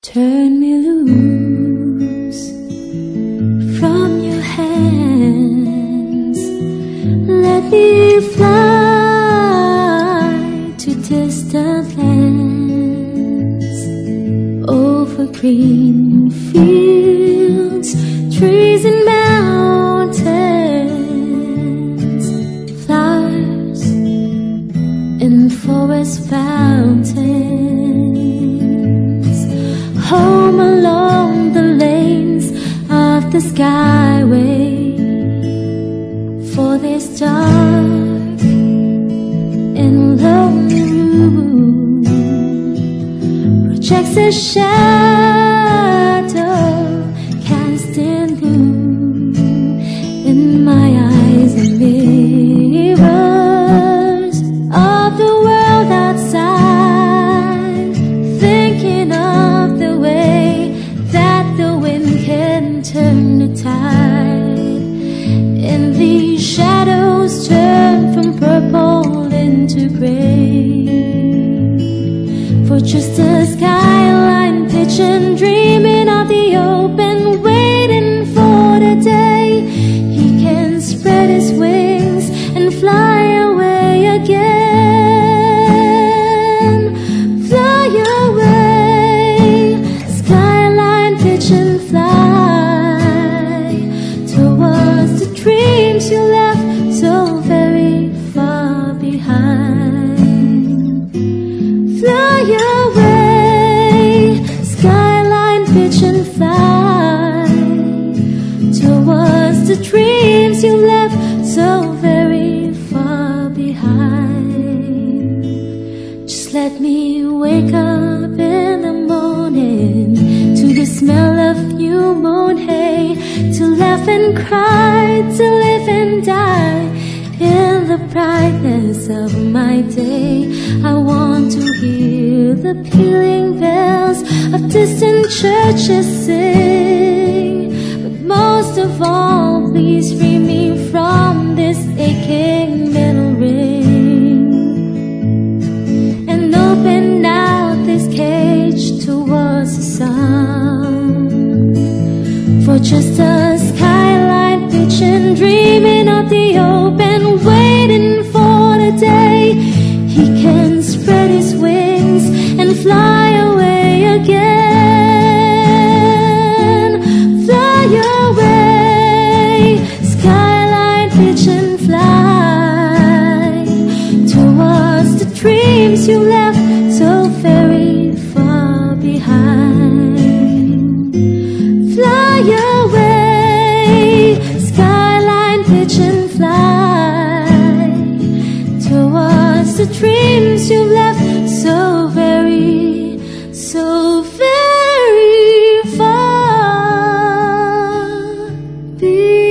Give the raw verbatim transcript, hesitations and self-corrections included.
Turn me loose from your hands. Let me fly to distant lands, over green fields, trees and mountains, flowers in forest fountains, home along the lanes of the skyway. For this dark and lonely room projects a shadow cast in gloom. In my eyes are mirrors of the world outside, thinking of the way that the wind can turn the tide. And these shadows turn from purple into gray, for just a skyline pigeon dreaming of the open, waiting for the day he can spread his wings and fly away again. Fly away, skyline pigeon, fly towards the dreams you left so very far behind. Fly away, skyline pigeon, fly towards the dreams you left so very far behind. Just let me wake up in the morning to the smell of new mown hay, to laugh and cry, to live and die in the brightness of my day. I want to hear the pealing bells of distant churches sing, but most of all, please free me from this aching metal ring, and open out this cage towards the sun. For just a skyline pigeon dreaming of the open, waiting for the day he can spread his wings and fly away again. Fly away, skyline pigeon, fly towards the dreams you left so very far behind. Fly away, skyline pigeon, fly towards the dreams you left so very, so very far behind.